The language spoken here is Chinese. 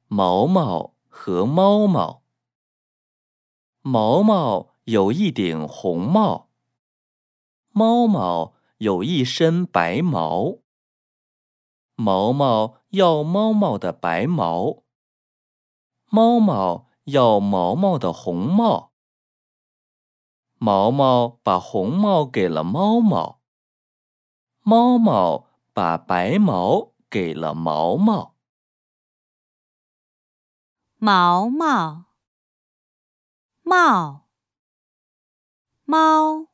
毛毛和猫猫。毛毛有一顶红帽，猫猫有一身白毛。毛毛要猫猫的白毛，猫猫要毛毛的红帽。毛毛把红帽给了猫猫，猫猫把白毛给了毛毛。 毛毛，帽，猫。